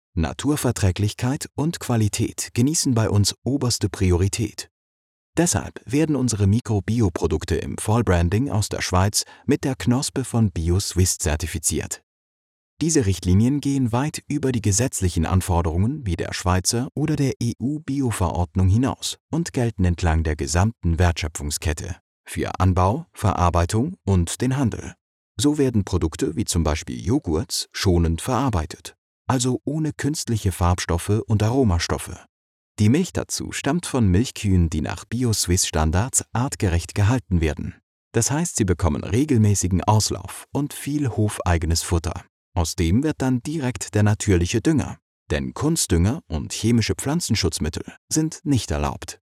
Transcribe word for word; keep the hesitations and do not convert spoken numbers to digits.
Naturverträglichkeit und Qualität genießen bei uns oberste Priorität. Deshalb werden unsere Mikro-Bio-Produkte im Vollbranding aus der Schweiz mit der Knospe von BioSwiss zertifiziert. Diese Richtlinien gehen weit über die gesetzlichen Anforderungen wie der Schweizer oder der E U-Bio-Verordnung hinaus und gelten entlang der gesamten Wertschöpfungskette für Anbau, Verarbeitung und den Handel. So werden Produkte wie zum Beispiel Joghurts schonend verarbeitet, also ohne künstliche Farbstoffe und Aromastoffe. Die Milch dazu stammt von Milchkühen, die nach BioSwiss-Standards artgerecht gehalten werden. Das heißt, sie bekommen regelmäßigen Auslauf und viel hofeigenes Futter. Aus dem wird dann direkt der natürliche Dünger. Denn Kunstdünger und chemische Pflanzenschutzmittel sind nicht erlaubt.